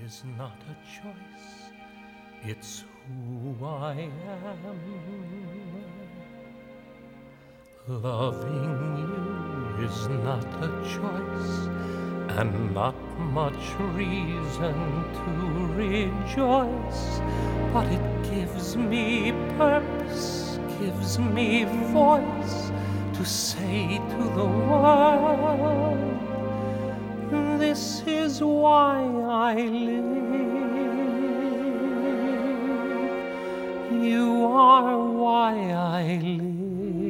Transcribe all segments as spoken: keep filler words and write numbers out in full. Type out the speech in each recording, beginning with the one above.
is not a choice, it's who I am. Loving you is not a choice, and not much reason to rejoice, but it gives me purpose, gives me voice to say to the world, this is why I live. You are why I live.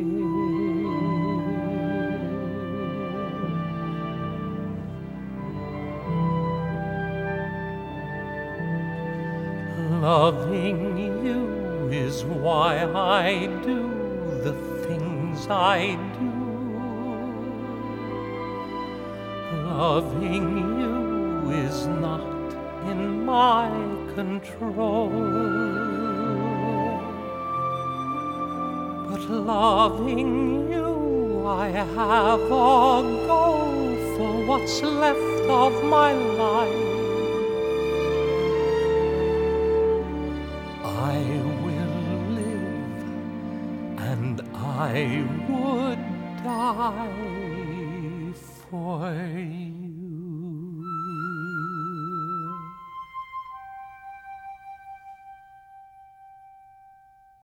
Loving you is why I do the things I do. Loving you is not in my control, but loving you I have a goal for what's left of my life. I will live and I would die for you.